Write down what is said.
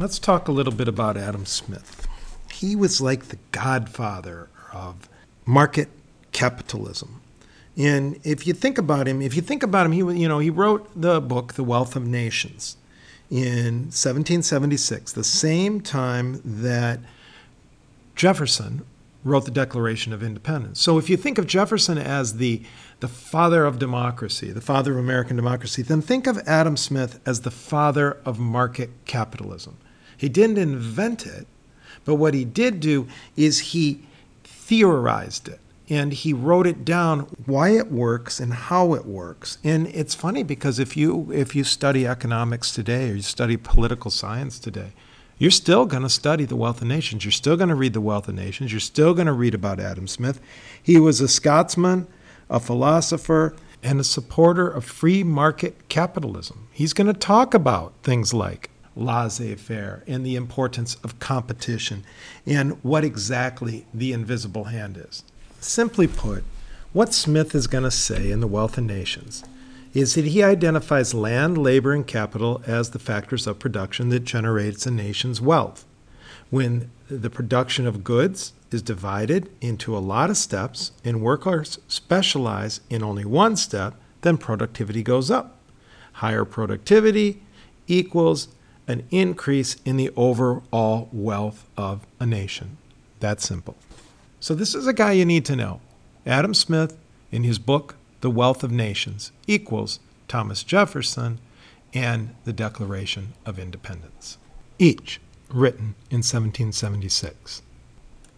Let's talk a little bit about Adam Smith. He was like the godfather of market capitalism. And if you think about him, he wrote the book, The Wealth of Nations, in 1776, the same time that Jefferson wrote the Declaration of Independence. So if you think of Jefferson as the father of democracy, the father of American democracy, then think of Adam Smith as the father of market capitalism. He didn't invent it, but what he did do is he theorized it. And he wrote it down, why it works and how it works. And it's funny because if you study economics today or you study political science today, you're still going to study The Wealth of Nations. You're still going to read The Wealth of Nations. You're still going to read about Adam Smith. He was a Scotsman, a philosopher, and a supporter of free market capitalism. He's going to talk about things like laissez-faire and the importance of competition and what exactly the invisible hand is. Simply put, what Smith is going to say in The Wealth of Nations is that he identifies land, labor, and capital as the factors of production that generates a nation's wealth. When the production of goods is divided into a lot of steps and workers specialize in only one step, then productivity goes up. Higher productivity equals an increase in the overall wealth of a nation. That's simple. So this is a guy you need to know. Adam Smith, in his book, The Wealth of Nations, equals Thomas Jefferson and the Declaration of Independence, each written in 1776.